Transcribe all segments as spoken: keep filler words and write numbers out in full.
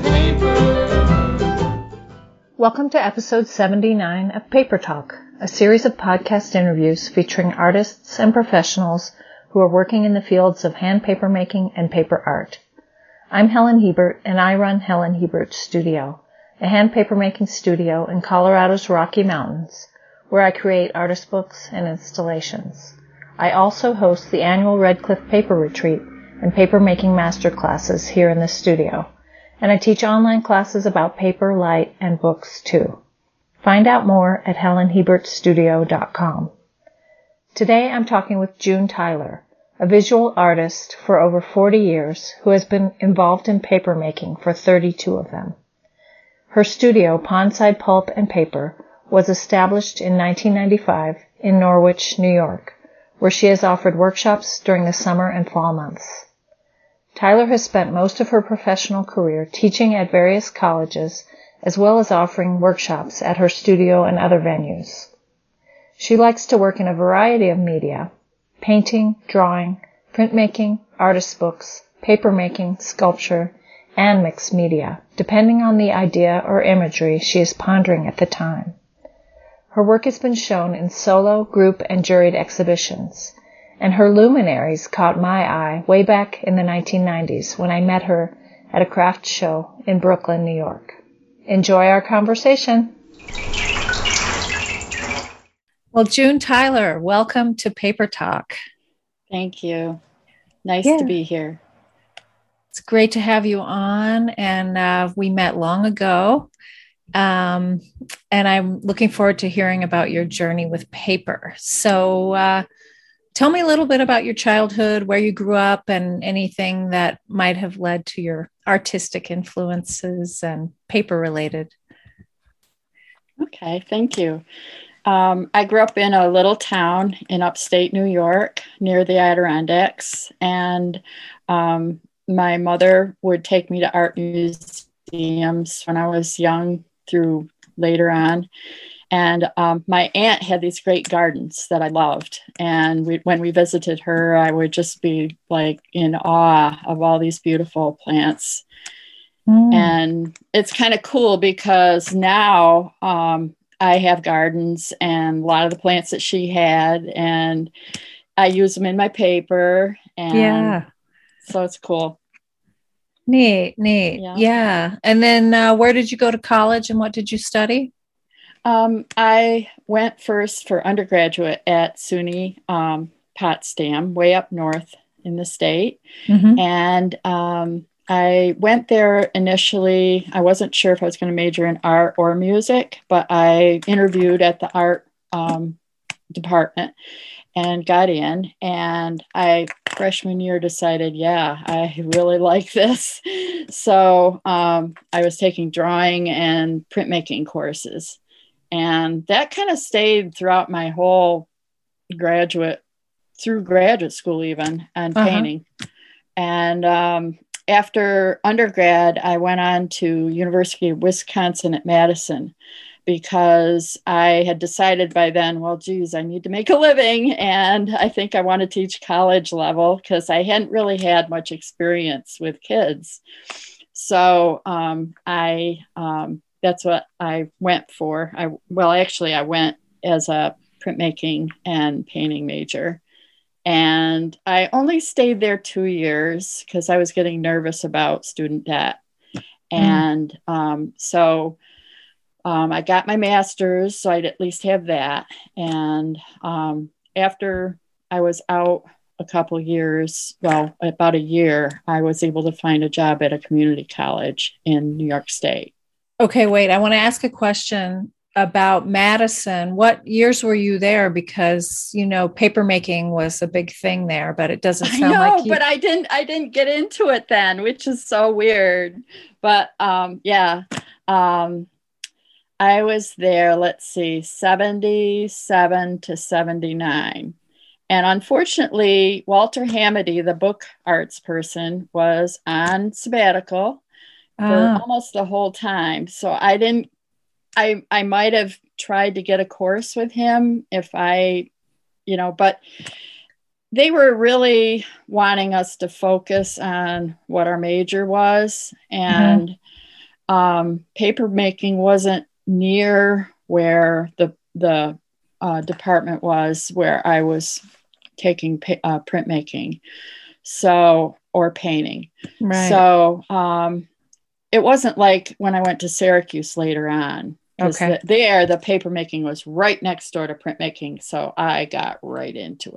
Welcome to episode seventy-nine of Paper Talk, a series of podcast interviews featuring artists and professionals who are working in the fields of hand paper making and paper art. I'm Helen Hebert, and I run Helen Hebert Studio, a hand paper making studio in Colorado's Rocky Mountains, where I create artist books and installations. I also host the annual Red Cliff Paper Retreat and paper making master classes here in the studio. And I teach online classes about paper, light, and books too. Find out more at helen hebert studio dot com. Today I'm talking with June Tyler, a visual artist for over forty years who has been involved in paper making for thirty-two of them. Her studio, Pondside Pulp and Paper, was established in nineteen ninety-five in Norwich, New York, where she has offered workshops during the summer and fall months. Tyler has spent most of her professional career teaching at various colleges, as well as offering workshops at her studio and other venues. She likes to work in a variety of media: painting, drawing, printmaking, artist books, paper making, sculpture, and mixed media, depending on the idea or imagery she is pondering at the time. Her work has been shown in solo, group, and juried exhibitions, and her luminaries caught my eye way back in the nineteen nineties when I met her at a craft show in Brooklyn, New York. Enjoy our conversation. Well, June Tyler, welcome to Paper Talk. Thank you. Nice Yeah. to be here. It's great to have you on, and uh, we met long ago, um, and I'm looking forward to hearing about your journey with paper. So, uh, Tell me a little bit about your childhood, where you grew up, and anything that might have led to your artistic influences and paper related. Okay, thank you. Um, I grew up in a little town in upstate New York near the Adirondacks, and um, my mother would take me to art museums when I was young through later on. And um, my aunt had these great gardens that I loved. And we, when we visited her, I would just be like in awe of all these beautiful plants. Mm. And it's kind of cool because now um, I have gardens and a lot of the plants that she had, and I use them in my paper. And yeah. So it's cool. Neat, neat. Yeah. yeah. And then uh, where did you go to college and what did you study? Um, I went first for undergraduate at SUNY um, Potsdam, way up north in the state. Mm-hmm. And um, I went there initially. I wasn't sure if I was going to major in art or music, but I interviewed at the art um, department and got in. And I, freshman year, decided, yeah, I really like this. So um, I was taking drawing and printmaking courses. And that kind of stayed throughout my whole graduate, through graduate school even, and uh-huh. painting. And um, after undergrad, I went on to University of Wisconsin at Madison because I had decided by then, well, geez, I need to make a living. And I think I want to teach college level because I hadn't really had much experience with kids. So um, I... Um, That's what I went for. I well, actually, I went as a printmaking and painting major. And I only stayed there two years because I was getting nervous about student debt. And mm. um, so um, I got my master's, so I'd at least have that. And um, after I was out a couple years, well, about a year, I was able to find a job at a community college in New York State. Okay, wait, I want to ask a question about Madison. What years were you there? Because, you know, paper making was a big thing there, but it doesn't sound I know, like you... but I didn't, I didn't get into it then, which is so weird. But um, yeah, um, I was there, let's see, seventy-seven to seventy-nine. And unfortunately, Walter Hamady, the book arts person, was on sabbatical for ah. almost the whole time. So I didn't, I, I might have tried to get a course with him if I, you know, but they were really wanting us to focus on what our major was. And mm-hmm. um, paper making wasn't near where the the uh, department was where I was taking pa- uh, printmaking, so or painting. Right. So um, it wasn't like when I went to Syracuse later on, because Okay. the, there the paper making was right next door to printmaking, so I got right into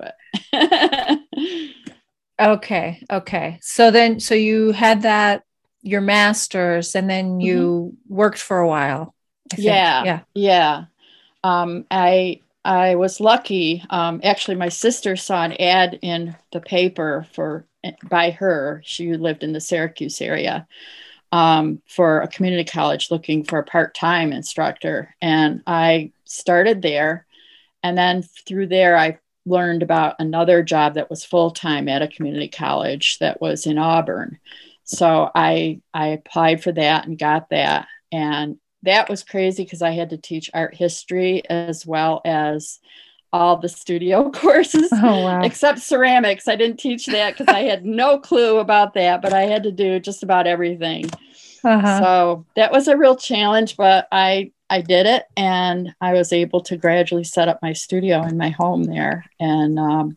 it. Okay. Okay. So then, so you had that, your master's, and then you mm-hmm. worked for a while, I think. Yeah. Yeah. Yeah. Um, I, I was lucky. Um, actually, my sister saw an ad in the paper for, by her. She lived in the Syracuse area, um, for a community college looking for a part-time instructor. And I started there. And then through there, I learned about another job that was full-time at a community college that was in Auburn. So I, I applied for that and got that. And that was crazy because I had to teach art history as well as all the studio courses, oh, wow. except ceramics. I didn't teach that because I had no clue about that, but I had to do just about everything. Uh-huh. So that was a real challenge, but I, I did it, and I was able to gradually set up my studio in my home there. And um,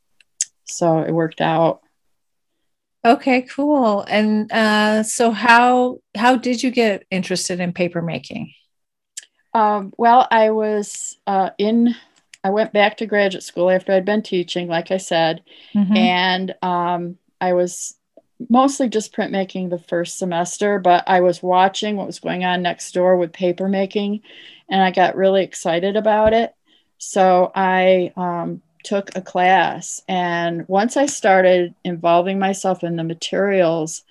so it worked out. Okay, cool. And uh, so how how did you get interested in paper making? Um, well, I was uh, in, I went back to graduate school after I'd been teaching, like I said, mm-hmm. and um, I was mostly just printmaking the first semester, but I was watching what was going on next door with paper making, and I got really excited about it. So I um, took a class, and once I started involving myself in the materials,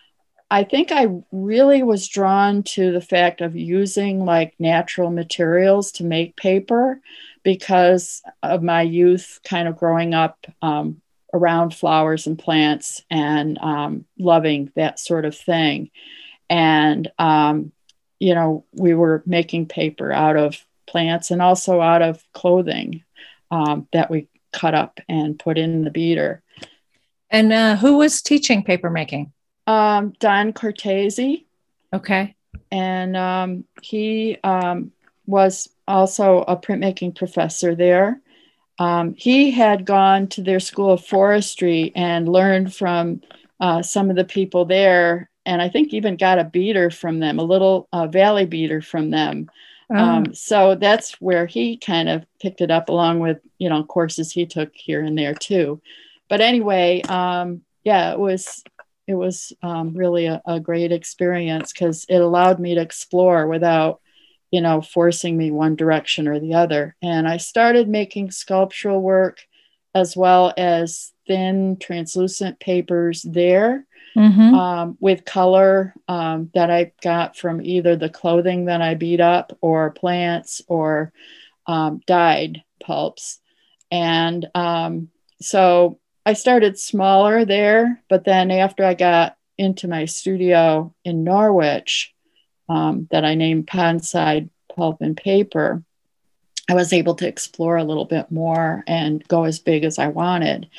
I think I really was drawn to the fact of using like natural materials to make paper because of my youth kind of growing up um, around flowers and plants and um, loving that sort of thing. And, um, you know, we were making paper out of plants and also out of clothing um, that we cut up and put in the beater. And uh, who was teaching paper making? Um, Don Cortese. Okay. And um, he um, was also a printmaking professor there. Um, he had gone to their school of forestry and learned from uh, some of the people there, and I think even got a beater from them, a little uh, valley beater from them. Oh. Um, so that's where he kind of picked it up, along with, you know, courses he took here and there too. But anyway, um, yeah, it was it was um, really a, a great experience because it allowed me to explore without, you know, forcing me one direction or the other. And I started making sculptural work as well as thin translucent papers there, mm-hmm. um, with color um, that I got from either the clothing that I beat up or plants or um, dyed pulps. And um, so I started smaller there, but then after I got into my studio in Norwich, um, that I named Pondside Pulp and Paper, I was able to explore a little bit more and go as big as I wanted.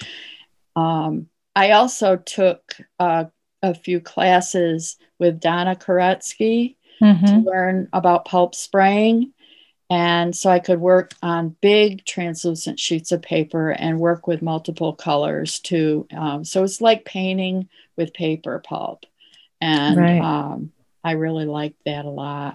Um, I also took uh, a few classes with Donna Koretsky mm-hmm. to learn about pulp spraying. And so I could work on big translucent sheets of paper and work with multiple colors too. Um, so it's like painting with paper pulp. And right. um, I really liked that a lot.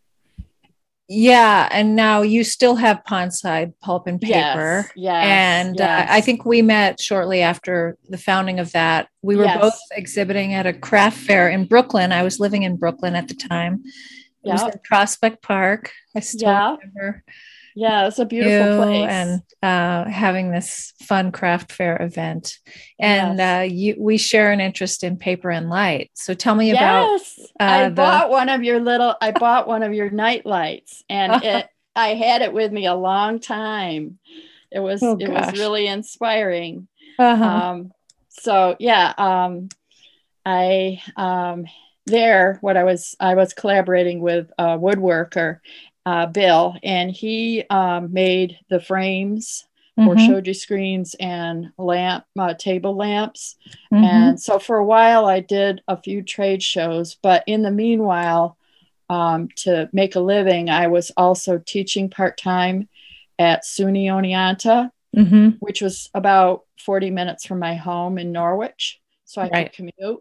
Yeah. And now you still have Pondside Pulp and Paper. Yes, yes, and yes. Uh, I think we met shortly after the founding of that. We were yes. both exhibiting at a craft fair in Brooklyn. I was living in Brooklyn at the time. It yep. was in Prospect Park. I still yeah. remember. Yeah, it's a beautiful place. And uh, having this fun craft fair event. And yes. uh, you, we share an interest in paper and light. So tell me yes. about. Yes, uh, I the... bought one of your little, I bought one of your night lights, and it, I had it with me a long time. It was, oh, it was really inspiring. Uh-huh. Um, so yeah, um, I, um, there, what I was, I was collaborating with a woodworker, uh, Bill, and he um, made the frames for Mm-hmm. shoji screens and lamp uh, table lamps. Mm-hmm. And so for a while I did a few trade shows, but in the meanwhile, um, to make a living, I was also teaching part-time at SUNY Oneonta, Mm-hmm. which was about forty minutes from my home in Norwich, so I Right. could commute.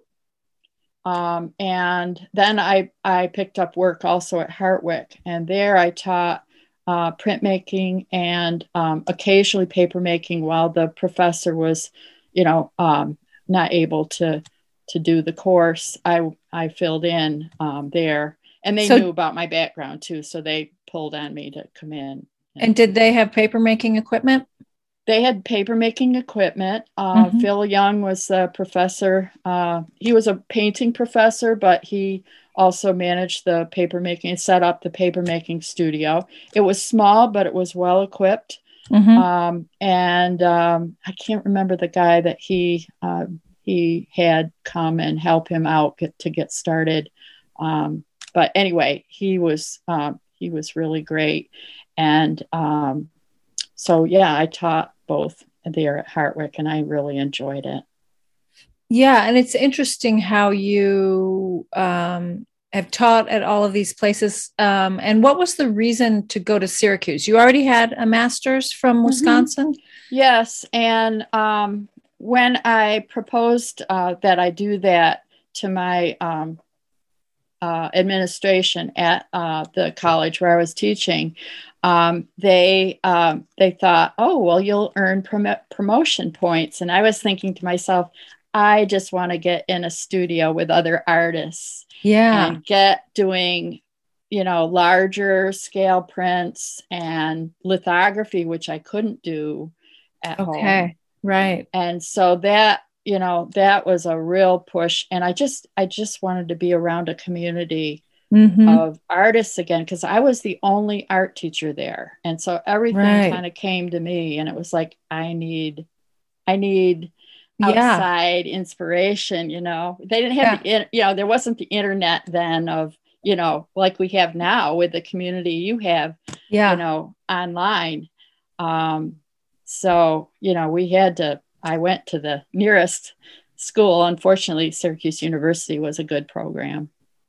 Um, and then I, I picked up work also at Hartwick, and there I taught uh, printmaking and um, occasionally paper making while the professor was, you know, um, not able to to do the course. I I filled in um, there, and they So- knew about my background too, so they pulled on me to come in. And did they have paper making equipment? They had paper making equipment. Uh, Mm-hmm. Phil Young was the professor. Uh, he was a painting professor, but he also managed the paper making and set up the paper making studio. It was small, but it was well equipped. Mm-hmm. Um, and um, I can't remember the guy that he uh, he had come and help him out get, to get started. Um, but anyway, he was um, he was really great. And um, so yeah, I taught both there at Hartwick, and I really enjoyed it. Yeah, and it's interesting how you um, have taught at all of these places. Um, and what was the reason to go to Syracuse? You already had a master's from Wisconsin? Mm-hmm. Yes, and um, when I proposed uh, that I do that to my um, uh, administration at uh, the college where I was teaching, um, they um, they thought, oh, well, you'll earn prom- promotion points. And I was thinking to myself, I just want to get in a studio with other artists, yeah, and get doing, you know, larger scale prints and lithography, which I couldn't do at okay, home. right. And so that, you know, that was a real push. And I just, I just wanted to be around a community mm-hmm. of artists again, because I was the only art teacher there. And so everything right. kind of came to me, and it was like, I need, I need outside yeah. inspiration. You know, they didn't have yeah. the, you know, there wasn't the internet then of, you know, like we have now with the community you have, yeah. you know, online. Um, so, you know, we had to, I went to the nearest school. Unfortunately, Syracuse University was a good program.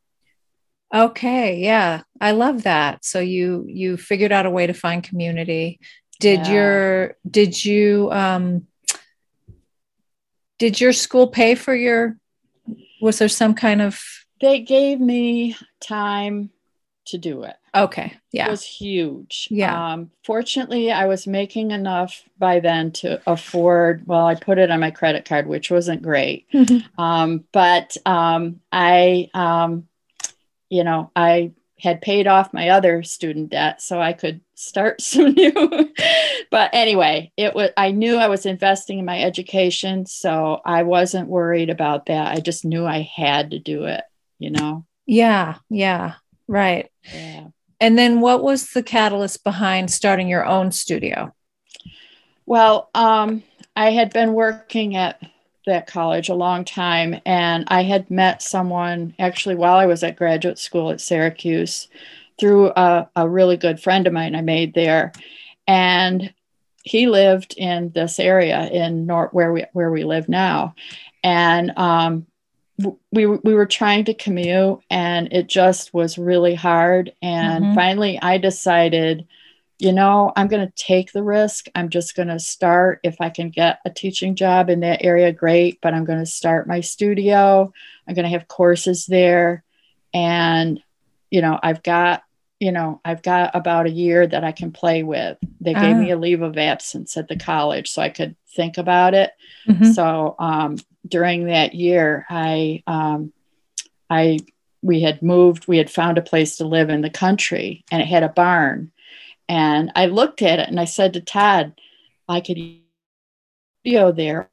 Okay, yeah, I love that. So you you figured out a way to find community. Did yeah. your did you um did your school pay for your, was there some kind of, they gave me time to do it. Okay, yeah. It was huge. Yeah. Um, fortunately, I was making enough by then to afford, well, I put it on my credit card, which wasn't great. Mm-hmm. Um, but um, I, um, you know, I had paid off my other student debt so I could start some new. But anyway, it was, I knew I was investing in my education, so I wasn't worried about that. I just knew I had to do it, you know? Yeah, yeah, right. Yeah. And then what was the catalyst behind starting your own studio? Well, um, I had been working at that college a long time, and I had met someone actually while I was at graduate school at Syracuse through a, a really good friend of mine I made there. And he lived in this area in North, where we where we live now. And um, we, we were trying to commute, and it just was really hard. And mm-hmm. finally I decided, you know, I'm going to take the risk. I'm just going to start. If I can get a teaching job in that area, great. But I'm going to start my studio. I'm going to have courses there. And, you know, I've got, you know, I've got about a year that I can play with. They gave uh. me a leave of absence at the college so I could think about it. Mm-hmm. So um, during that year, I, um, I, we had moved, we had found a place to live in the country, and it had a barn. And I looked at it and I said to Todd, I could studio there.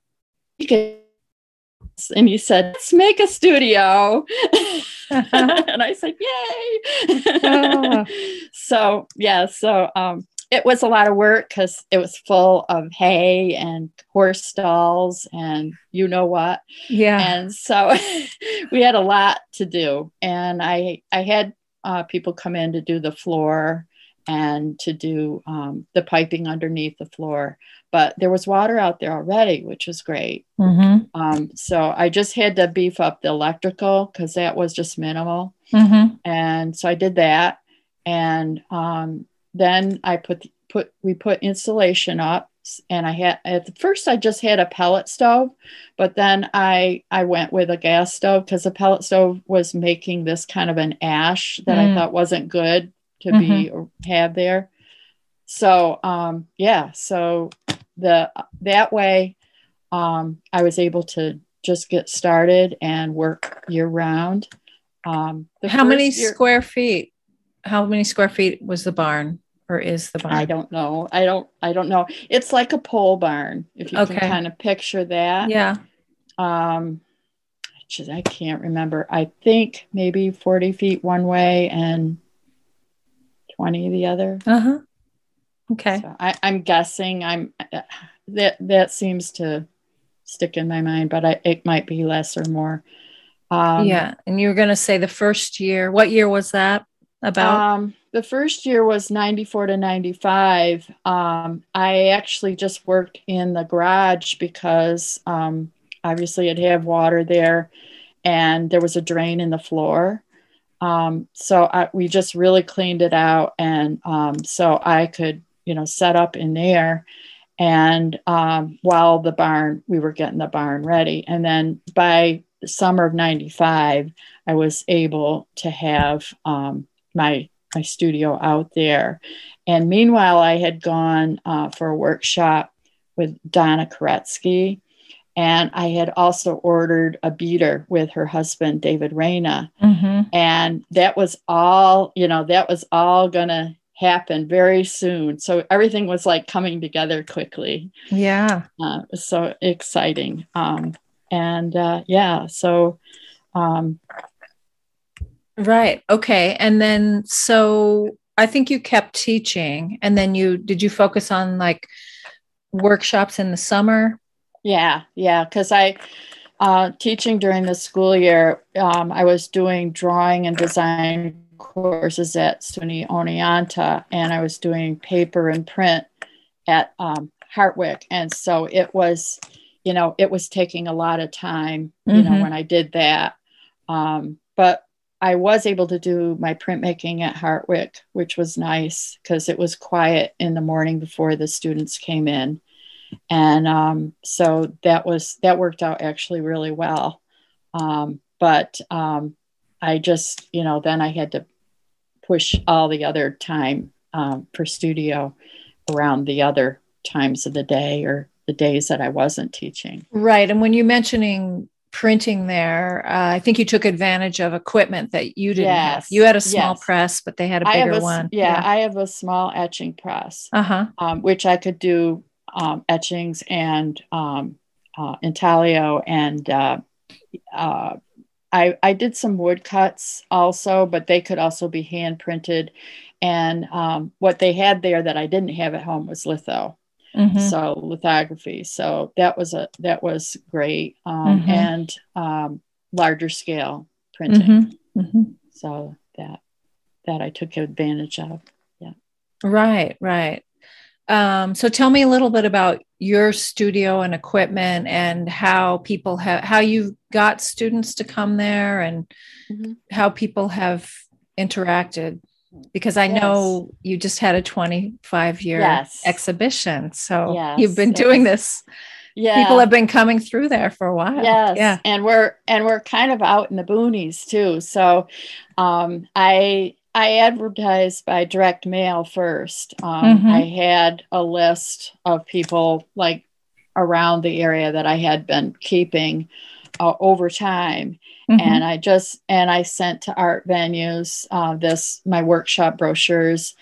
And he said, let's make a studio. Uh-huh. And I said, yay. Oh. So, yeah, so um, it was a lot of work because it was full of hay and horse stalls and you know what. Yeah. And so we had a lot to do. And I, I had uh, people come in to do the floor and to do um, the piping underneath the floor. But there was water out there already, which was great. Mm-hmm. Um, so I just had to beef up the electrical because that was just minimal. Mm-hmm. And so I did that. And um, then I put, put, we put insulation up, and I had, at first I just had a pellet stove, but then I, I went with a gas stove because the pellet stove was making this kind of an ash that mm. I thought wasn't good to mm-hmm. be or have there. So, um, yeah, so the, that way, um, I was able to just get started and work year round. Um, How many year, square feet? How many square feet was the barn, or is the barn? I don't know. I don't, I don't know. It's like a pole barn, if you okay. can kind of picture that. Yeah. Um, just, I can't remember. I think maybe forty feet one way and twenty the other. Uh-huh. Okay. So I, I'm guessing I'm, that, that seems to stick in my mind, but I, it might be less or more. Um, yeah. And you were going to say the first year, what year was that about? Um, the first year was ninety-four to ninety-five. Um, I actually just worked in the garage because um, obviously I'd have water there and there was a drain in the floor. Um, so I, we just really cleaned it out. And um, so I could, you know, set up in there. And um, while the barn, we were getting the barn ready. And then by the summer of ninety-five, I was able to have um, my my studio out there. And meanwhile, I had gone uh, for a workshop with Donna Koretsky. And I had also ordered a beater with her husband, David Reyna. Mm-hmm. And that was all, you know, that was all going to happen very soon. So everything was like coming together quickly. Yeah. Uh, it was so exciting. Um, and uh, yeah, so. Um, right. Okay. And then, so I think you kept teaching, and then you, did you focus on like workshops in the summer? Yeah. Yeah. Cause I, uh, teaching during the school year, um, I was doing drawing and design courses at SUNY Oneonta, and I was doing paper and print at um, Hartwick. And so it was, you know, it was taking a lot of time, you mm-hmm. know, when I did that. Um, but I was able to do my printmaking at Hartwick, which was nice because it was quiet in the morning before the students came in. And um, so that was, that worked out actually really well. Um, but um, I just, you know, then I had to push all the other time um, for studio around the other times of the day or the days that I wasn't teaching. Right. And when you're mentioning printing there, uh, I think you took advantage of equipment that you didn't yes. have. You had a small yes. press, but they had a bigger a, one. Yeah, yeah, I have a small etching press, uh-huh. um, which I could do um, etchings and um, uh, intaglio, and uh, uh, I, I did some wood cuts also, but they could also be hand printed. And um, what they had there that I didn't have at home was litho. Mm-hmm. So lithography. So that was a, that was great. Um, mm-hmm. And um, larger scale printing. Mm-hmm. Mm-hmm. So that, that I took advantage of. Yeah. Right. Right. Um, so tell me a little bit about your studio and equipment and how people have, how you got students to come there, and mm-hmm. how people have interacted, because I yes. know you just had a twenty-five year yes. exhibition. So yes. you've been doing this. Yeah. People have been coming through there for a while. Yes. Yeah. And we're, and we're kind of out in the boonies too. So, um, I, I advertised by direct mail first. Um, mm-hmm. I had a list of people like around the area that I had been keeping uh, over time. Mm-hmm. And I just, and I sent to art venues, uh, this, my workshop brochures.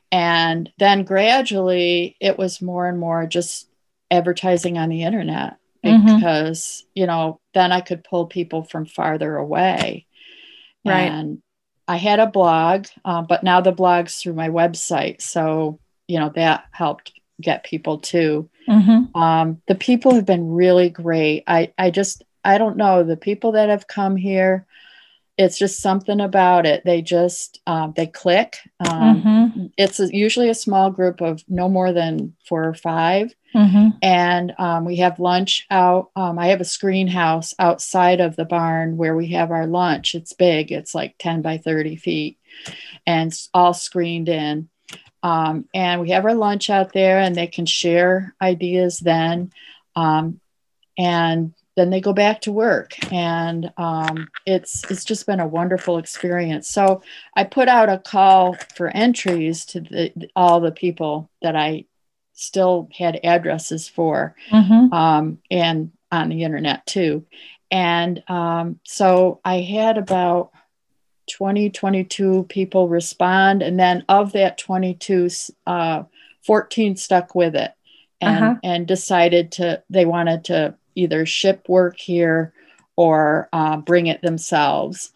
And then gradually it was more and more just advertising on the internet, because, mm-hmm. you know, then I could pull people from farther away. Right. And I had a blog, uh, but now the blog's through my website. So, you know, that helped get people too. Mm-hmm. Um, the people have been really great. I, I just, I don't know, the people that have come here, it's just something about it. They just, uh, they click. Um, mm-hmm. It's a, usually a small group of no more than four or five. Mm-hmm. And um, we have lunch out. Um, I have a screen house outside of the barn where we have our lunch. It's big. It's like ten by thirty feet and it's all screened in. Um, and we have our lunch out there and they can share ideas then. Um, and then they go back to work, and um, it's it's just been a wonderful experience. So I put out a call for entries to the, all the people that I still had addresses for, mm-hmm. um, and on the internet too. And um, so I had about twenty, twenty-two people respond, and then of that twenty-two, uh, fourteen stuck with it and uh-huh. and decided to they wanted to either ship work here or uh, bring it themselves.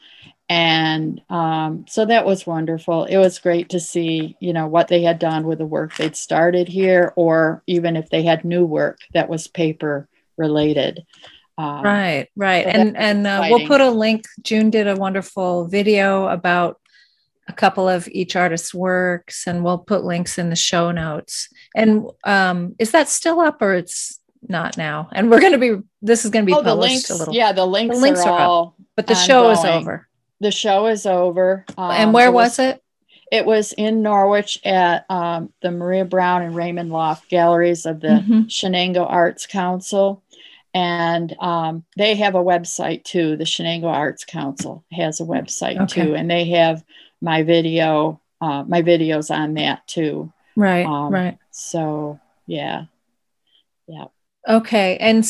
And um, so that was wonderful. It was great to see, you know, what they had done with the work they'd started here, or even if they had new work that was paper related. Um, right, right. So and and uh, we'll put a link. June did a wonderful video about a couple of each artist's works, and we'll put links in the show notes. And um, is that still up, or it's not now? And we're going to be, this is going to be oh, published the links, a little. Yeah, the links, the links are, are all up, but the ongoing. show is over. The show is over. Um, and where it was, was it? It was in Norwich at um, the Maria Brown and Raymond Loft galleries of the mm-hmm. Shenango Arts Council. And um, they have a website too. The Shenango Arts Council has a website okay. too. And they have my video, uh, my videos on that too. Right, um, right. So, yeah. Yeah. Okay. And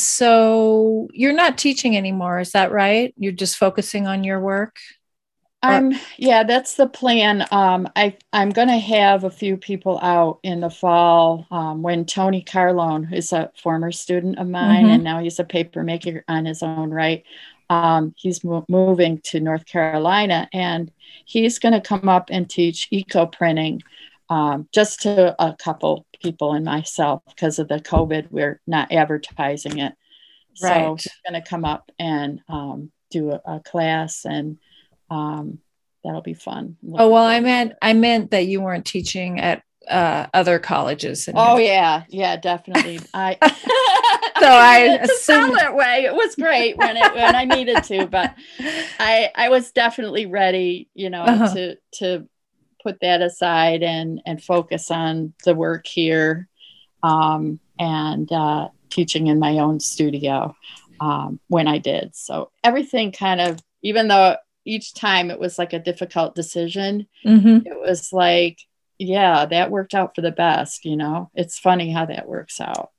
so you're not teaching anymore. Is that right? You're just focusing on your work? Um, yeah, that's the plan. Um, I, I'm going to have a few people out in the fall um, when Tony Carlone, who's a former student of mine, mm-hmm. and now he's a paper maker on his own right. Um, he's mo- moving to North Carolina, and he's going to come up and teach eco printing um, just to a couple people and myself. Because of the COVID, we're not advertising it. Right. So he's going to come up and um, do a, a class, and um, that'll be fun. Oh, well, I meant, I meant that you weren't teaching at uh, other colleges. Oh, yeah. Yeah, definitely. I, so I assumed that way. It was great when it, when I needed to, but I, I was definitely ready, you know, uh-huh. to, to put that aside and, and focus on the work here, um, and, uh, teaching in my own studio, um, when I did. So everything kind of, even though each time it was like a difficult decision, mm-hmm. it was like, yeah, that worked out for the best. You know, it's funny how that works out.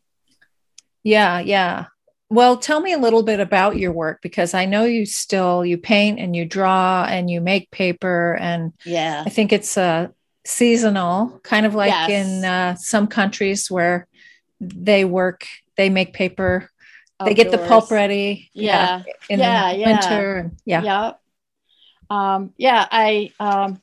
Yeah. Yeah. Well, tell me a little bit about your work, because I know you still, you paint and you draw and you make paper. And yeah, I think it's uh, seasonal, kind of like yes. in uh, some countries where they work, they make paper, Outdoors. They get the pulp ready. Yeah. yeah in yeah, the yeah. winter. And, yeah. Yeah. Um, yeah, I, um,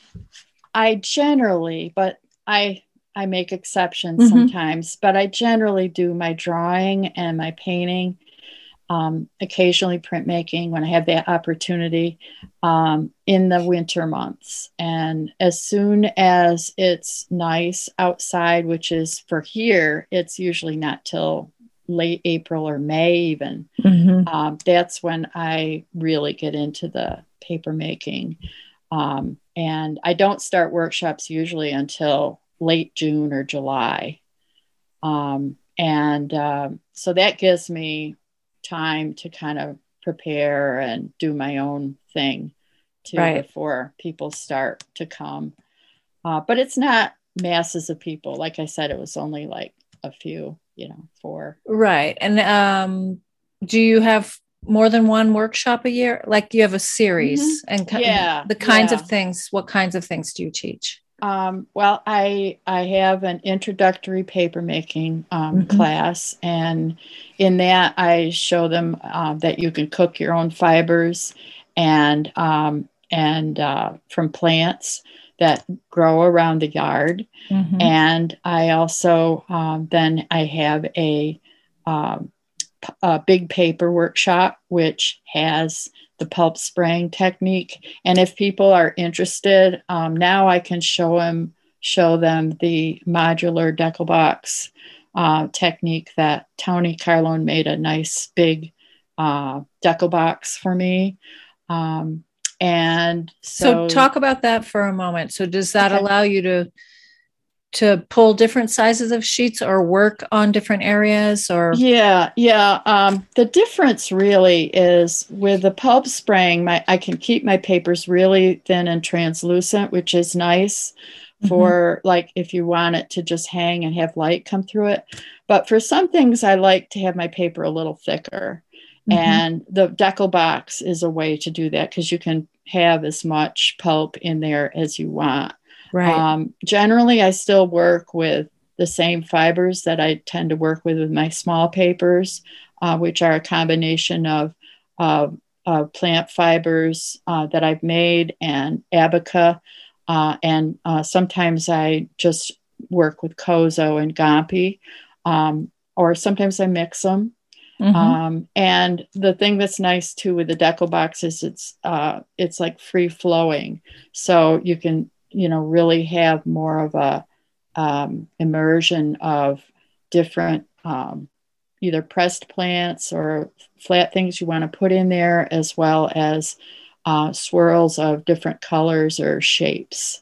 I generally, but I, I make exceptions mm-hmm. sometimes, but I generally do my drawing and my painting, um, occasionally printmaking when I have that opportunity, um, in the winter months. And as soon as it's nice outside, which is for here, it's usually not till late April or May even. Mm-hmm. Um, that's when I really get into the paper making. Um, and I don't start workshops usually until late June or July. Um, and um, so that gives me time to kind of prepare and do my own thing too, right. before people start to come. Uh, but it's not masses of people. Like I said, it was only like a few, you know, four. Right. And um, do you have more than one workshop a year? Like you have a series mm-hmm. and yeah, the kinds yeah. of things, what kinds of things do you teach? Um, well, I, I have an introductory paper making um, mm-hmm. class, and in that I show them uh, that you can cook your own fibers and, um, and uh, from plants that grow around the yard. Mm-hmm. And I also, um, then I have a, um, a big paper workshop, which has the pulp spraying technique. And if people are interested, um, now I can show them show them the modular decal box uh, technique that Tony Carlone made a nice big uh, decal box for me. Um, and so, so talk about that for a moment. So does that okay. allow you to to pull different sizes of sheets or work on different areas? Or yeah yeah um, the difference really is with the pulp spraying, my I can keep my papers really thin and translucent, which is nice for mm-hmm. like if you want it to just hang and have light come through it. But for some things I like to have my paper a little thicker. Mm-hmm. And the decal box is a way to do that because you can have as much pulp in there as you want. Right. Um, generally, I still work with the same fibers that I tend to work with with my small papers, uh, which are a combination of uh, uh, plant fibers uh, that I've made and Abaca. Uh, and uh, sometimes I just work with Kozo and Gampi, um, or sometimes I mix them. Mm-hmm. Um, and the thing that's nice too with the decal box is it's uh, it's like free flowing, so you can you know really have more of a um, immersion of different um, either pressed plants or flat things you want to put in there, as well as uh, swirls of different colors or shapes.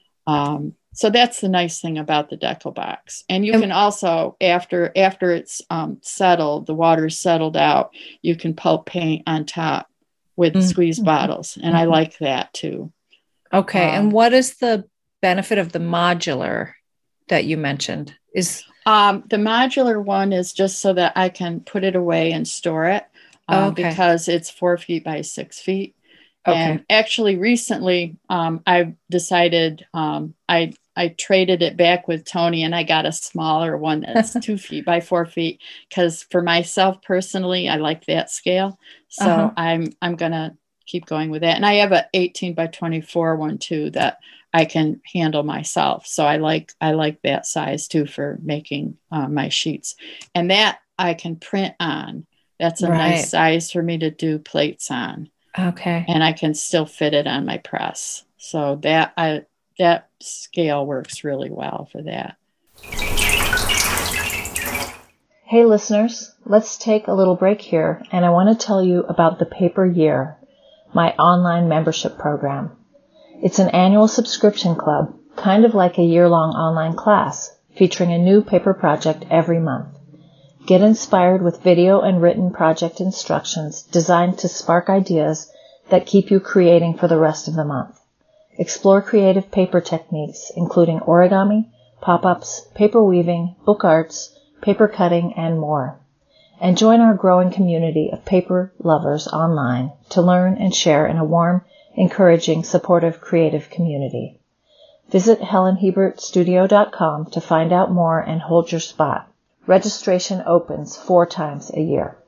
Um, so that's the nice thing about the decal box. And you can also, after after it's um, settled, the water's settled out, you can pulp paint on top with mm-hmm. squeeze bottles. And mm-hmm. I like that too. Okay. Um, and what is the benefit of the modular that you mentioned? Is um, the modular one is just so that I can put it away and store it um, okay. because it's four feet by six feet. Okay. And actually, recently, um, I decided um, I I traded it back with Tony, and I got a smaller one that's two feet by four feet. Because for myself personally, I like that scale, so uh-huh. I'm I'm gonna keep going with that. And I have a eighteen by twenty-four one too that I can handle myself. So I like I like that size too for making uh, my sheets, and that I can print on. That's a right. nice size for me to do plates on. Okay. And I can still fit it on my press. So that I that scale works really well for that. Hey listeners, let's take a little break here, and I want to tell you about the Paper Year, my online membership program. It's an annual subscription club, kind of like a year-long online class, featuring a new paper project every month. Get inspired with video and written project instructions designed to spark ideas that keep you creating for the rest of the month. Explore creative paper techniques, including origami, pop-ups, paper weaving, book arts, paper cutting, and more. And join our growing community of paper lovers online to learn and share in a warm, encouraging, supportive, creative community. Visit helen hebert studio dot com to find out more and hold your spot. Registration opens four times a year.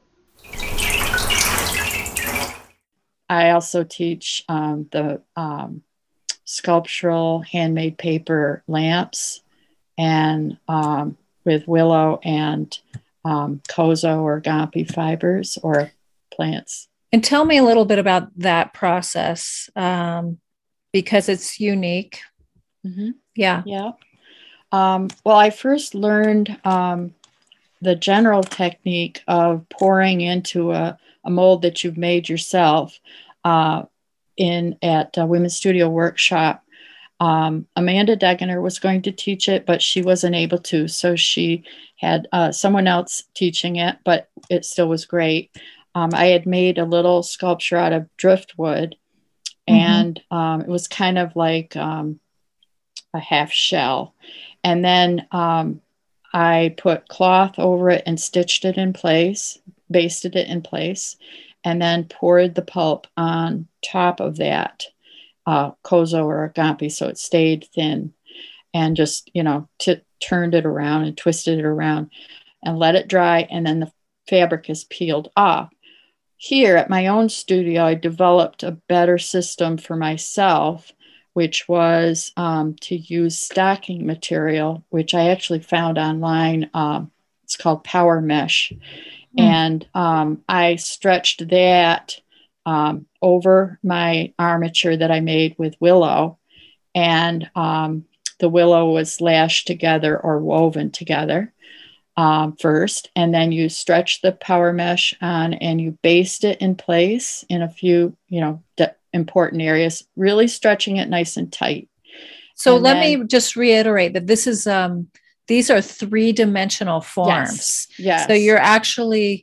I also teach um, the um, sculptural handmade paper lamps and um, with willow and um, Kozo or Gampi fibers or plants. And tell me a little bit about that process um, because it's unique. Mm-hmm. Yeah. Yeah. Um, well, I first learned um, the general technique of pouring into a, a mold that you've made yourself uh, in at a Women's Studio Workshop. Um, Amanda Degener was going to teach it, but she wasn't able to. So she had uh, someone else teaching it, but it still was great. Um, I had made a little sculpture out of driftwood, mm-hmm. and um, it was kind of like um, a half shell. And then um, I put cloth over it and stitched it in place, basted it in place, and then poured the pulp on top of that uh, Kozo or Gampi so it stayed thin, and just, you know, t- turned it around and twisted it around and let it dry, and then the fabric is peeled off. Here at my own studio, I developed a better system for myself, which was um, to use stocking material, which I actually found online. Um, it's called Power Mesh. Mm. And um, I stretched that um, over my armature that I made with willow. And um, the willow was lashed together or woven together um, first. And then you stretch the power mesh on and you baste it in place in a few, you know, de- important areas, really stretching it nice and tight. So and let then, me just reiterate that this is, um, these are three-dimensional forms. Yes. Yes. So you're actually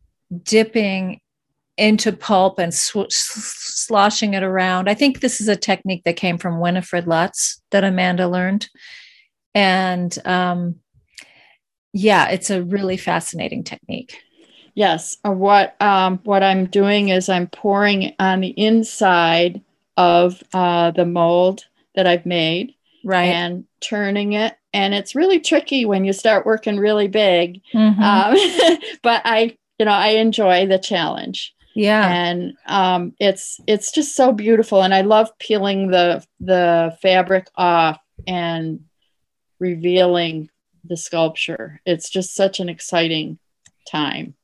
dipping into pulp and sw- sloshing it around. I think this is a technique that came from Winifred Lutz that Amanda learned. And um, yeah, it's a really fascinating technique. Yes. Uh, what um, what I'm doing is I'm pouring on the inside of uh, the mold that I've made, right, and turning it. And it's really tricky when you start working really big. Mm-hmm. Um, but I, you know, I enjoy the challenge. Yeah. And um, it's it's just so beautiful. And I love peeling the the fabric off and revealing the sculpture. It's just such an exciting time.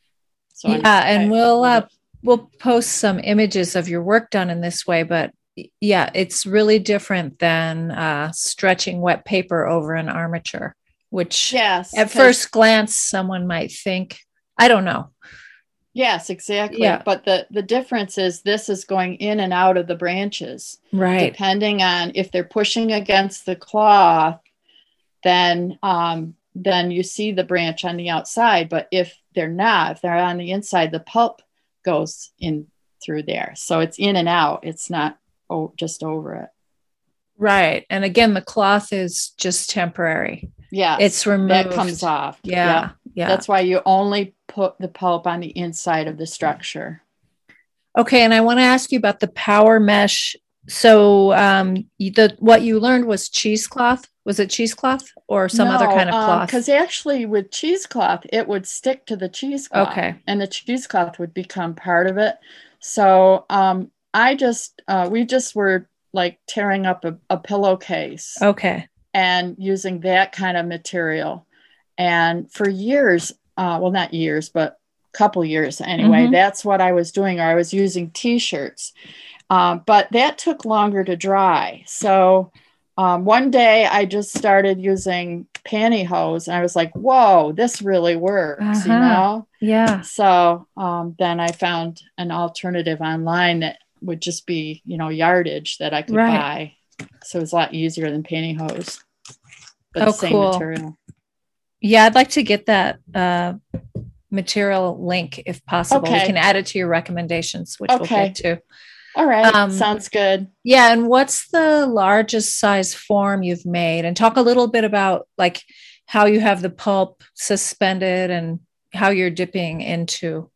So yeah, I'm, and I, we'll uh, we'll post some images of your work done in this way, but yeah, it's really different than uh, stretching wet paper over an armature, which yes, at first glance someone might think, I don't know. Yes, exactly. Yeah. But the, the difference is this is going in and out of the branches. Right. Depending on if they're pushing against the cloth, then um, then you see the branch on the outside. But if they're not, if they're on the inside, the pulp goes in through there. So it's in and out. It's not oh, just over it. Right. And again, the cloth is just temporary. Yeah. It's removed. That comes off. Yeah. Yep. Yeah. That's why you only put the pulp on the inside of the structure. Okay. And I want to ask you about the power mesh. So um, the what you learned was cheesecloth. Was it cheesecloth or some no, other kind of cloth? Because um, actually with cheesecloth, it would stick to the cheesecloth. Okay. And the cheesecloth would become part of it. So um, I just, uh, we just were like tearing up a, a pillowcase. Okay. And using that kind of material. And for years, uh, well, not years, but a couple years anyway, mm-hmm. that's what I was doing. Or I was using t-shirts. Um, but that took longer to dry. So um, one day I just started using pantyhose and I was like, whoa, this really works, uh-huh. you know? Yeah. So um, then I found an alternative online that would just be, you know, yardage that I could right. buy. So it was a lot easier than pantyhose. But oh, the same cool. material. Yeah, I'd like to get that uh, material link if possible. Okay. We can add it to your recommendations, which okay. we'll get to. All right. Um, Sounds good. Yeah. And what's the largest size form you've made? And talk a little bit about like how you have the pulp suspended and how you're dipping into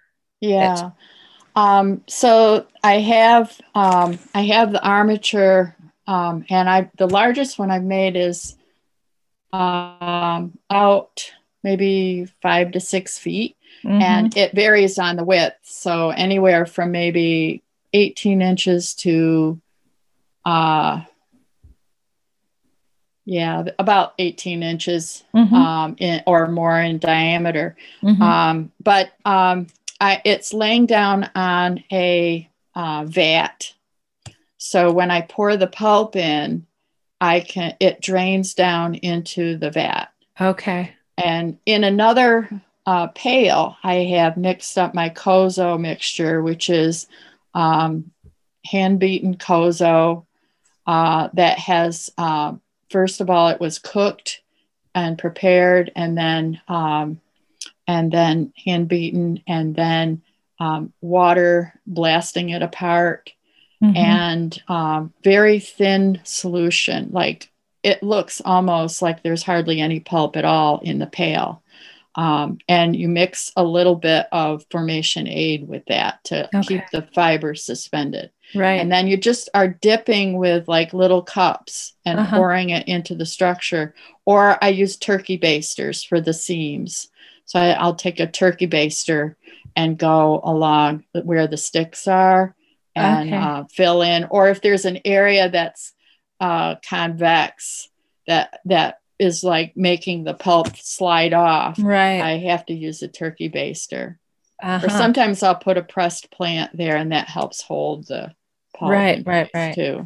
yeah. it. Um, so I have um, I have the armature, um, and I the largest one I've made is um, out maybe five to six feet, mm-hmm. and it varies on the width. So anywhere from maybe eighteen inches to, uh, yeah, about eighteen inches mm-hmm. um, in, or more in diameter. Mm-hmm. Um, but um, I, it's laying down on a uh, vat. So when I pour the pulp in, I can, it drains down into the vat. Okay. And in another uh, pail, I have mixed up my Kozo mixture, which is um, hand-beaten Kozo uh, that has, uh, first of all, it was cooked and prepared, and then um, and then hand-beaten, and then um, water blasting it apart. Mm-hmm. And um, very thin solution. Like it looks almost like there's hardly any pulp at all in the pail. Um, and you mix a little bit of Formation Aid with that to okay. keep the fiber suspended. Right. And then you just are dipping with like little cups and uh-huh. pouring it into the structure. Or I use turkey basters for the seams. So I, I'll take a turkey baster and go along where the sticks are. And okay. uh, fill in, or if there's an area that's uh, convex that that is like making the pulp slide off, right? I have to use a turkey baster. Uh-huh. Or sometimes I'll put a pressed plant there, and that helps hold the pulp right, right, right. too.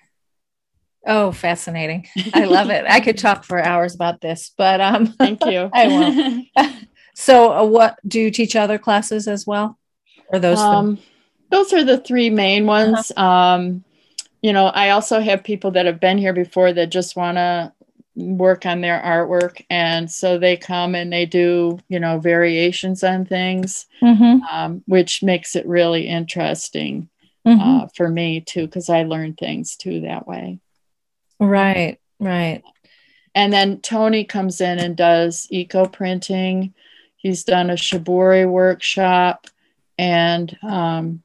Oh, fascinating. I love it. I could talk for hours about this, but um thank you. I won't. So uh, what do you teach other classes as well? Or those um, those are the three main ones. Uh-huh. Um, you know, I also have people that have been here before that just want to work on their artwork, and so they come and they do, you know, variations on things, mm-hmm. um, which makes it really interesting mm-hmm. uh, for me too, because I learn things too that way. Right, right. And then Tony comes in and does eco printing. He's done a shibori workshop and um,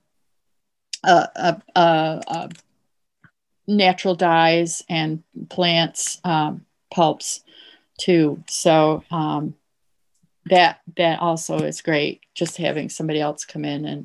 a, a, a, a natural dyes and plants um, pulps too. So um, that that also is great. Just having somebody else come in and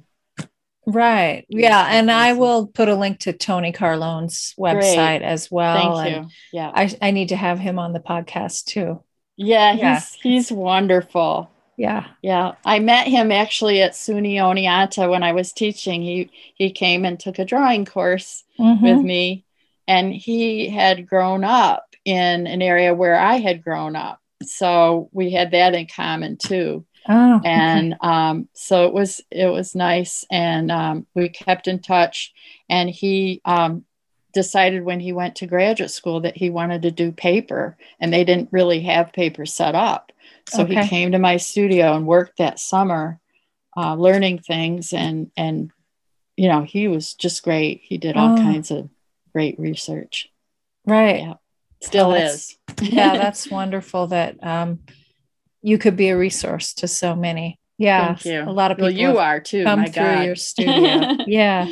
right, yeah. And I will put a link to Tony Carlone's website great. As well. Thank and you. Yeah, I I need to have him on the podcast too. Yeah, yeah. he's he's wonderful. Yeah. Yeah. I met him actually at SUNY Oneonta when I was teaching. He he came and took a drawing course mm-hmm. with me, and he had grown up in an area where I had grown up. So we had that in common too. Oh, and okay. um, so it was it was nice, and um, we kept in touch. And he um, decided when he went to graduate school that he wanted to do paper, and they didn't really have paper set up. So okay. he came to my studio and worked that summer, uh, learning things, and and you know, he was just great. He did all oh. kinds of great research. Right. Yeah. Still oh, is. Yeah, that's wonderful that um, you could be a resource to so many. Yeah. Thank you. A lot of people well, you are too. come my through God. your studio. Yeah.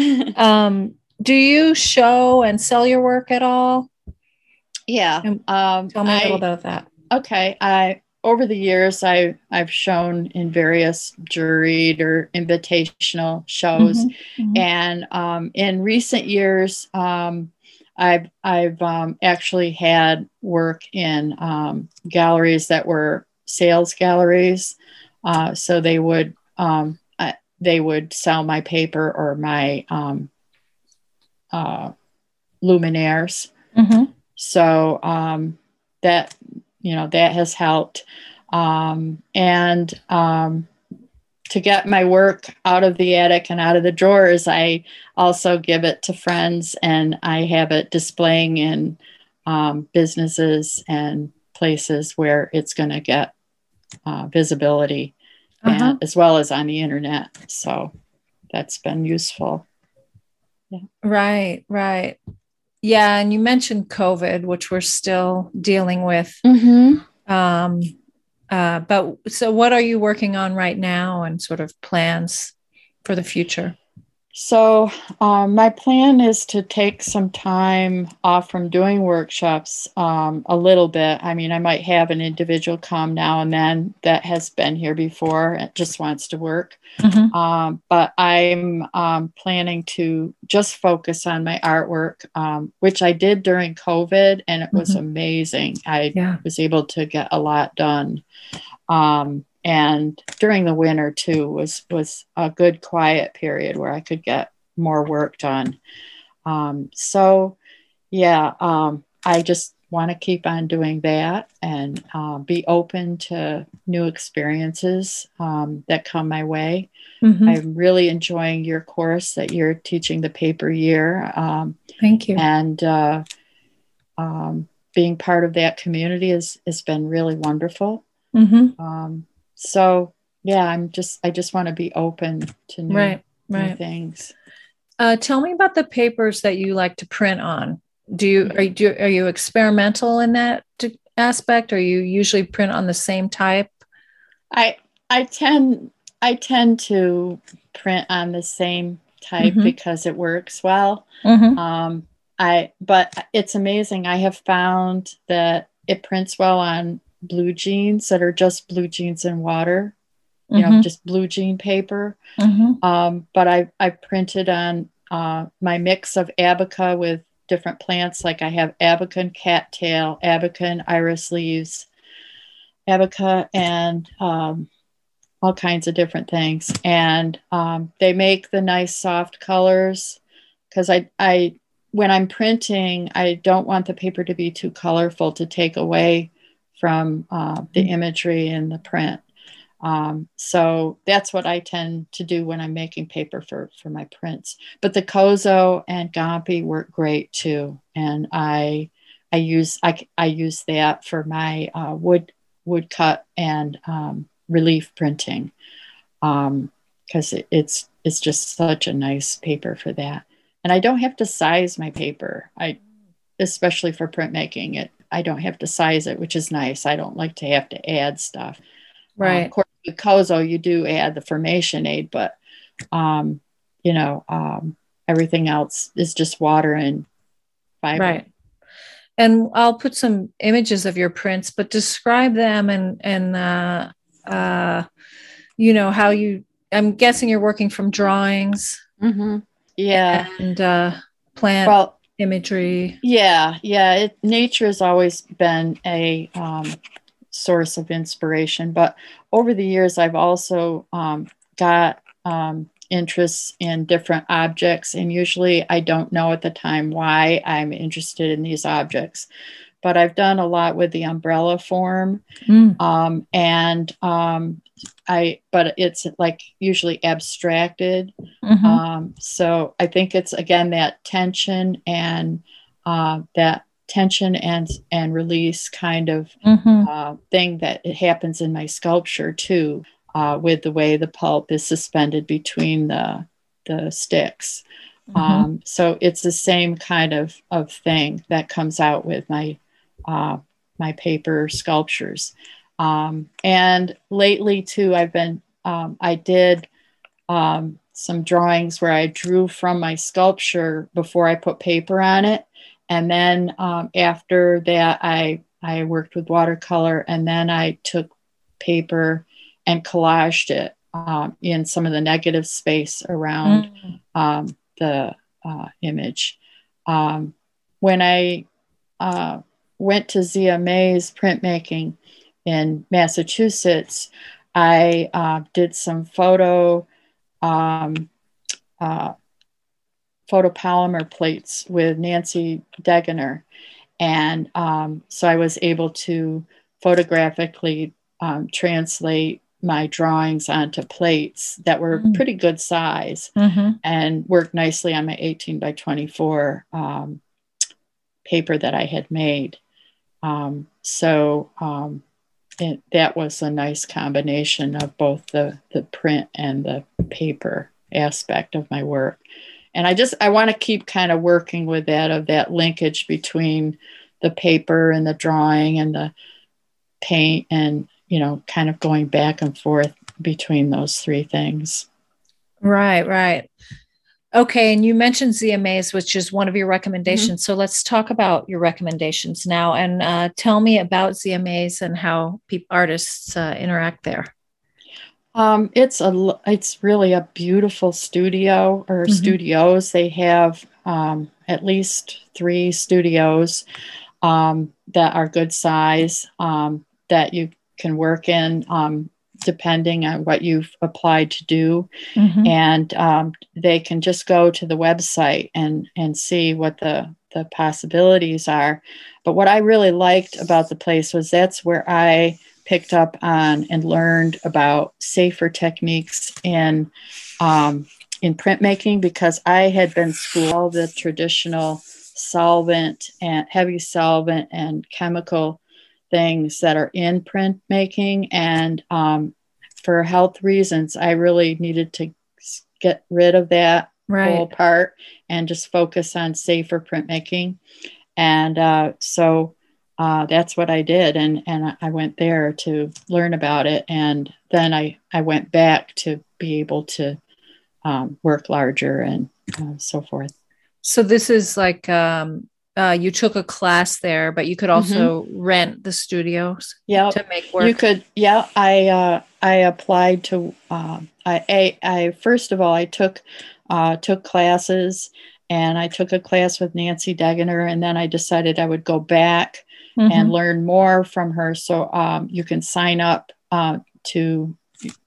Um, do you show and sell your work at all? Yeah. Um, Tell me I, a little bit of that. Okay. I over the years, I I've shown in various juried or invitational shows, mm-hmm, mm-hmm. and um, in recent years, um, I've I've um, actually had work in um, galleries that were sales galleries, uh, so they would um, I, they would sell my paper or my um, uh, luminaires. Mm-hmm. So um, that you know that has helped, um, and um, to get my work out of the attic and out of the drawers, I also give it to friends, and I have it displaying in um, businesses and places where it's going to get uh, visibility, uh-huh. and, as well as on the internet. So that's been useful. Yeah. Right, right. Yeah, and you mentioned COVID, which we're still dealing with. Mm-hmm. Um, uh, but so what are you working on right now and sort of plans for the future? So um, my plan is to take some time off from doing workshops um, a little bit. I mean, I might have an individual come now and then that has been here before and just wants to work. Mm-hmm. Um, but I'm um, planning to just focus on my artwork, um, which I did during COVID, and it was mm-hmm. amazing. I yeah. was able to get a lot done. Um, and during the winter too was was a good quiet period where I could get more work done. Um, so yeah, um, I just want to keep on doing that and uh, be open to new experiences um, that come my way. Mm-hmm. I'm really enjoying your course that you're teaching, the paper year. Um, Thank you. And uh, um, being part of that community has has been really wonderful. Mm-hmm. Um, so yeah, I'm just, I just want to be open to new, right, right. new things. Uh, tell me about the papers that you like to print on. Do you, are you, do, are you experimental in that aspect? Or you usually print on the same type? I, I tend, I tend to print on the same type mm-hmm. because it works well. Mm-hmm. Um, I, but it's amazing. I have found that it prints well on blue jeans that are just blue jeans and water, you mm-hmm. know, just blue jean paper. Mm-hmm. Um, but I, I printed on uh, my mix of abaca with different plants. Like I have abaca and cattail, abaca and iris leaves, abaca and um, all kinds of different things. And um, they make the nice soft colors because I, I, when I'm printing, I don't want the paper to be too colorful to take away from uh, the imagery in the print. Um, so that's what I tend to do when I'm making paper for, for my prints. But the Kozo and Gampi work great too. And I, I use, I, I use that for my uh, wood, wood cut and um, relief printing. Um, cause it, it's, it's just such a nice paper for that. And I don't have to size my paper. I, especially for printmaking it, I don't have to size it, which is nice. I don't like to have to add stuff. Right. Um, of course, with Kozo, you do add the formation aid, but, um, you know, um, everything else is just water and fiber. Right. And I'll put some images of your prints, but describe them and, and, uh, uh, you know, how you, I'm guessing you're working from drawings. Mm-hmm. Yeah. And, uh, plant well, imagery. Yeah. Yeah. It, nature has always been a, um, source of inspiration, but over the years, I've also, um, got, um, interests in different objects. And usually I don't know at the time why I'm interested in these objects, but I've done a lot with the umbrella form. Mm. Um, and, um, I, but it's like usually abstracted. Mm-hmm. Um, so I think it's again, that tension and, uh, that tension and, and release kind of, mm-hmm. uh, thing that it happens in my sculpture too. Uh, with the way the pulp is suspended between the the sticks. Mm-hmm. Um, so it's the same kind of, of thing that comes out with my uh, my paper sculptures. Um, and lately too, I've been, um, I did um, some drawings where I drew from my sculpture before I put paper on it. And then um, after that, I, I worked with watercolor, and then I took paper and collaged it um, in some of the negative space around mm. um, the uh, image. Um, when I uh, went to Zia May's printmaking in Massachusetts, I uh, did some photo um, uh, photopolymer plates with Nancy Degener. And um, so I was able to photographically um, translate my drawings onto plates that were mm-hmm. pretty good size mm-hmm. and worked nicely on my eighteen by twenty-four um, paper that I had made. Um, so um, it, that was a nice combination of both the, the print and the paper aspect of my work. And I just, I want to keep kind of working with that, of that linkage between the paper and the drawing and the paint, and, you know, kind of going back and forth between those three things. Right, right. Okay. And you mentioned Zia May's, which is one of your recommendations. Mm-hmm. So let's talk about your recommendations now, and uh, tell me about Zia May's and how pe- artists uh, interact there. Um, it's a, it's really a beautiful studio, or mm-hmm. studios. They have um, at least three studios um, that are good size, um, that you can work in, um, depending on what you've applied to do. Mm-hmm. And um, they can just go to the website and, and see what the, the possibilities are. But what I really liked about the place was that's where I picked up on and learned about safer techniques in um, in printmaking, because I had been schooled the traditional solvent and heavy solvent and chemical things that are in printmaking, and um, for health reasons, I really needed to get rid of that right. whole part and just focus on safer printmaking, and uh, so. Uh, that's what I did. And, and I went there to learn about it. And then I, I went back to be able to um, work larger and uh, so forth. So this is like, um, uh, you took a class there, but you could also mm-hmm. rent the studios yep. to make work. You could. Yeah. I, uh, I applied to, um, I, I, I, first of all, I took, uh, took classes, and I took a class with Nancy Degener, and then I decided I would go back mm-hmm. and learn more from her. So um, you can sign up uh, to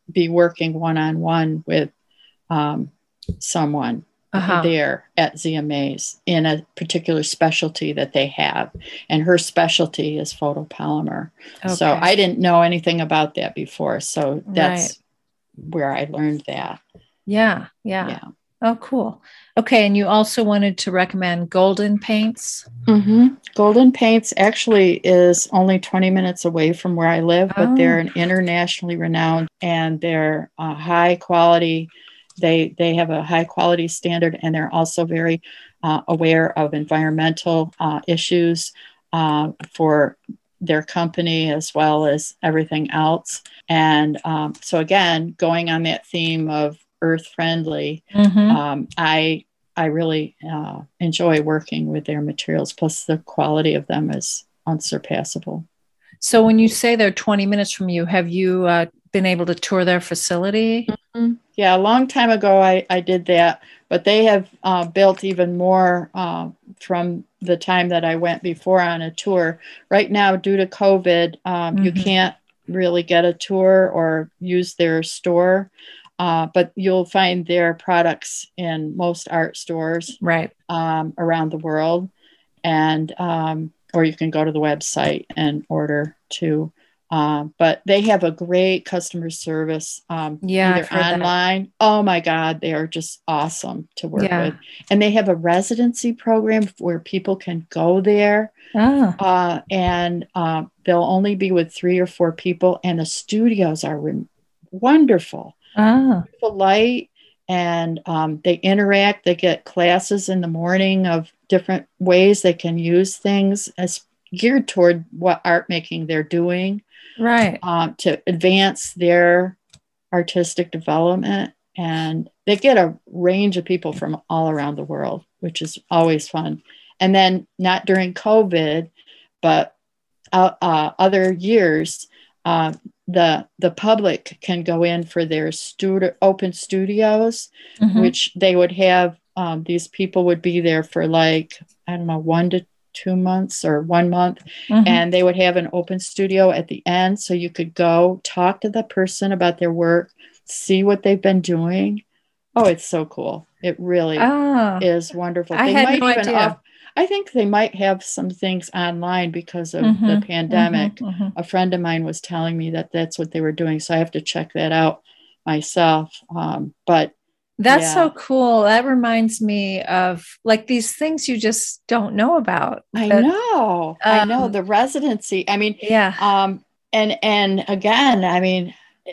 be working one-on-one with um, someone uh-huh. there at Z M A's in a particular specialty that they have. And her specialty is photopolymer. Okay. So I didn't know anything about that before. So that's right. where I learned that. Yeah, yeah. Yeah. Oh, cool. Okay. And you also wanted to recommend Golden Paints. Mm-hmm. Golden Paints actually is only twenty minutes away from where I live, but oh. they're an internationally renowned, and they're uh, high quality. They they have a high quality standard, and they're also very uh, aware of environmental uh, issues uh, for their company as well as everything else. And um, so again, going on that theme of earth friendly, mm-hmm. um, I I really uh, enjoy working with their materials. Plus, the quality of them is unsurpassable. So, when you say they're twenty minutes from you, have you uh, been able to tour their facility? Mm-hmm. Yeah, a long time ago I, I did that, but they have uh, built even more uh, from the time that I went before on a tour. Right now, due to COVID, um, mm-hmm. you can't really get a tour or use their store. Uh, but you'll find their products in most art stores right. um, around the world. And, um, or you can go to the website and order too. Um, but they have a great customer service, um, yeah, either online. That. Oh my God, they are just awesome to work yeah. with. And they have a residency program where people can go there. Oh. Uh, and uh, they'll only be with three or four people. And the studios are re- wonderful. Oh. Beautiful light, and um, they interact. They get classes in the morning of different ways they can use things as geared toward what art making they're doing, right? Um, to advance their artistic development, and they get a range of people from all around the world, which is always fun. And then not during COVID, but uh, uh, other years. Uh, the the public can go in for their studio open studios, mm-hmm. which they would have. Um, these people would be there for like, I don't know, one to two months or one month. Mm-hmm. And they would have an open studio at the end. So you could go talk to the person about their work, see what they've been doing. Oh, it's so cool. It really oh, is wonderful. I they had might no even idea. Off- I think they might have some things online because of mm-hmm, the pandemic. Mm-hmm, mm-hmm. A friend of mine was telling me that that's what they were doing. So I have to check that out myself. Um, but that's yeah. so cool. That reminds me of like these things you just don't know about. I that, know. Um, I know the residency. I mean, yeah. Um, and, and again, I mean,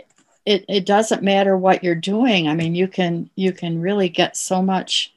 it, it doesn't matter what you're doing. I mean, you can, you can really get so much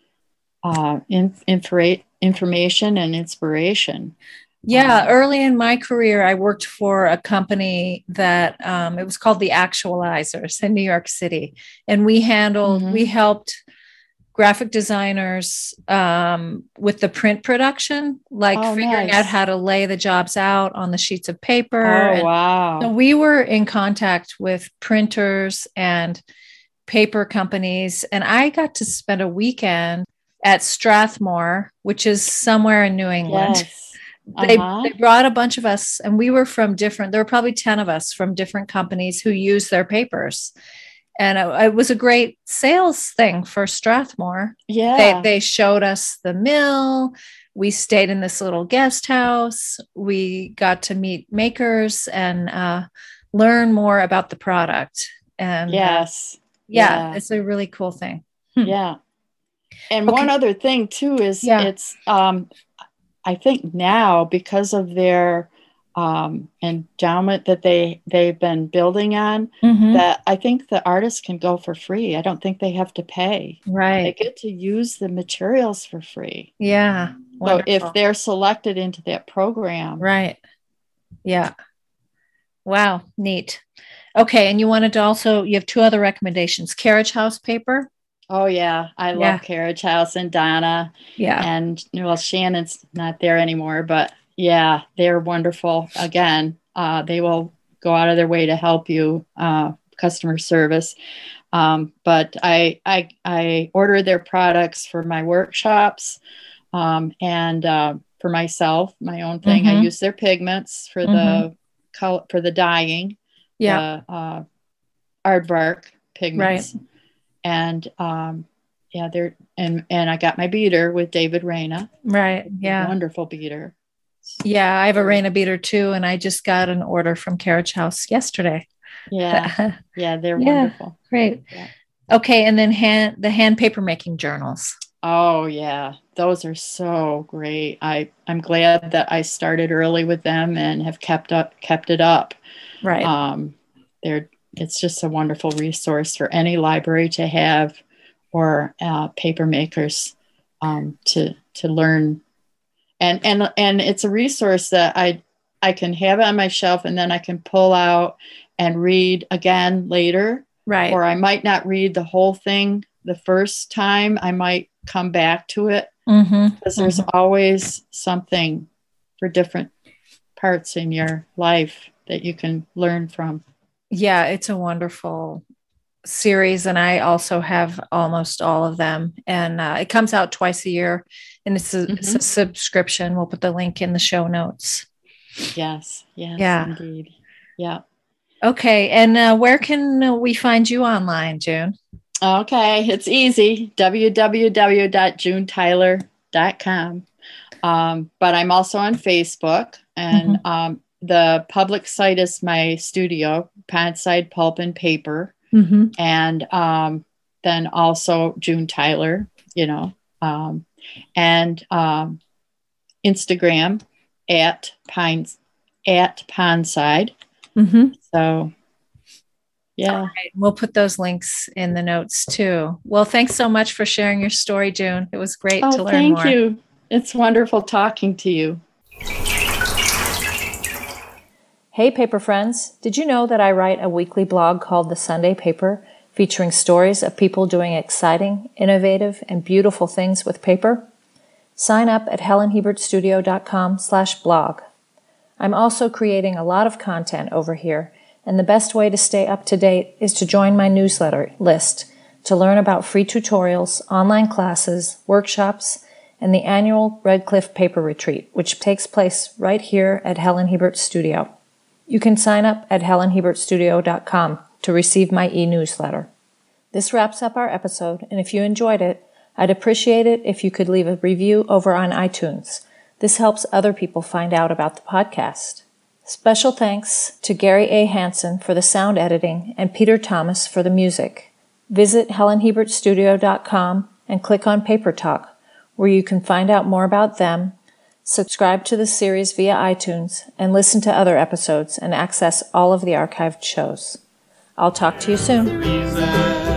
uh, in, infra- information and inspiration. Yeah. Um, early in my career, I worked for a company that um, it was called the Actualizers in New York City. And we handled, mm-hmm. we helped graphic designers um, with the print production, like oh, figuring nice. out how to lay the jobs out on the sheets of paper. Oh, and wow. So we were in contact with printers and paper companies. And I got to spend a weekend at Strathmore, which is somewhere in New England. Yes. Uh-huh. They, they brought a bunch of us, and we were from different, there were probably ten of us from different companies who used their papers. And it, it was a great sales thing for Strathmore. Yeah. They, they showed us the mill. We stayed in this little guest house. We got to meet makers and uh, learn more about the product. And yes. Uh, yeah, yeah, it's a really cool thing. Hmm. Yeah. And okay. one other thing too is yeah. it's, um, I think now because of their um, endowment that they, they've been building on, mm-hmm. that I think the artists can go for free. I don't think they have to pay. Right. They get to use the materials for free. Yeah. Wonderful. So if they're selected into that program. Right. Yeah. Wow. Neat. Okay. And you wanted to also, you have two other recommendations, Carriage House paper. Oh yeah. I love yeah. Carriage House and Donna. Yeah. And well, Shannon's not there anymore, but yeah, they're wonderful. Again, uh, they will go out of their way to help you, uh, customer service. Um, but I, I, I order their products for my workshops, um, and, uh, for myself, my own thing. Mm-hmm. I use their pigments for mm-hmm. the color, for the dyeing. Yeah. The, uh, aardvark pigments. Right. And um, yeah, they're and and I got my beater with David Reyna. Right. Yeah. Wonderful beater. Yeah, I have a Reyna beater too, and I just got an order from Carriage House yesterday. Yeah. Yeah, they're yeah, wonderful. Great. Yeah. Okay, and then hand the hand paper making journals. Oh yeah, those are so great. I I'm glad that I started early with them and have kept up kept it up. Right. Um, they're it's just a wonderful resource for any library to have, or uh, paper makers um, to to learn. And and and it's a resource that I I can have it on my shelf, and then I can pull out and read again later. Right. Or I might not read the whole thing the first time. I might come back to it, mm-hmm. because there's mm-hmm. always something for different parts in your life that you can learn from. Yeah, it's a wonderful series, and I also have almost all of them, and uh, it comes out twice a year, and it's a, mm-hmm. it's a subscription. We'll put the link in the show notes. Yes, yes, yeah. indeed. Yeah. Okay, and uh, where can we find you online, June? Okay, it's easy, w w w dot june tyler dot com. Um, but I'm also on Facebook, and mm-hmm. um, the public site is my studio, Pondside Pulp and Paper. Mm-hmm. And um, then also June Tyler, you know, um, and um, Instagram at Pines at Pondside. Mm-hmm. So, yeah, right. We'll put those links in the notes too. Well, thanks so much for sharing your story, June. It was great oh, to learn thank more. Thank you. It's wonderful talking to you. Hey, paper friends. Did you know that I write a weekly blog called The Sunday Paper, featuring stories of people doing exciting, innovative, and beautiful things with paper? Sign up at helen hebert studio dot com slash blog. I'm also creating a lot of content over here, and the best way to stay up to date is to join my newsletter list to learn about free tutorials, online classes, workshops, and the annual Red Cliff Paper Retreat, which takes place right here at Helen Hebert Studio. You can sign up at helen hebert studio dot com to receive my e-newsletter. This wraps up our episode, and if you enjoyed it, I'd appreciate it if you could leave a review over on iTunes. This helps other people find out about the podcast. Special thanks to Gary A. Hansen for the sound editing and Peter Thomas for the music. Visit helen hebert studio dot com and click on Paper Talk, where you can find out more about them, subscribe to the series via iTunes, and listen to other episodes and access all of the archived shows. I'll talk to you soon.